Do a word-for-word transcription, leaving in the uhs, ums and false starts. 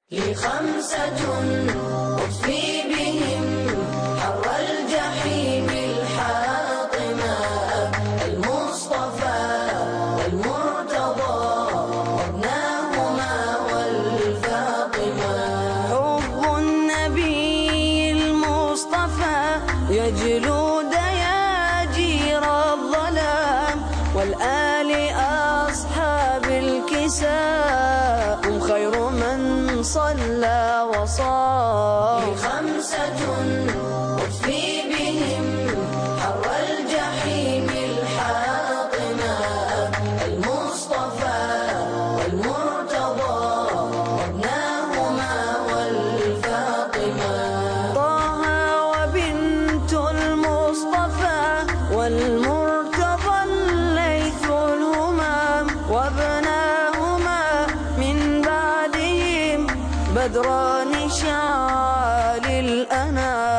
لي خمسة أطفي بهم حر الجحيم الحاطمة: المصطفى والمرتضى وابناهما والفاطمة. حب النبي المصطفى يجلو دياجير الظلام، والآل أصحاب الكساء هم خير من صلى وصام. لي خمسة أطفي بهم حر الجحيم الحاطمة: المصطفى والمرتضى وابناهما والفاطمة. طه وبنت المصطفى والمرتضى الليث الهمام، وابناهما من بعدهم بدران شعال الأنام.